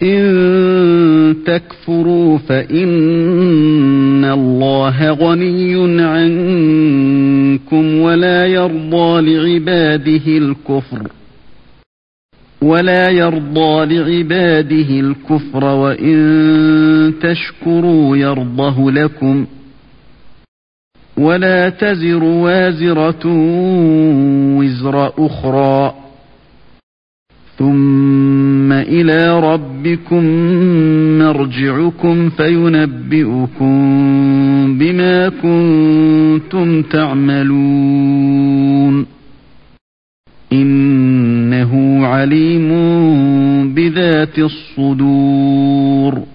إن تكفروا فإن الله غني عنكم ولا يرضى لعباده الكفر وإن تشكروا يرضه لكم ولا تزر وازرة وزر أخرى ثم إلى ربكم مرجعكم فينبئكم بما كنتم تعملون إنه عليم بذات الصدور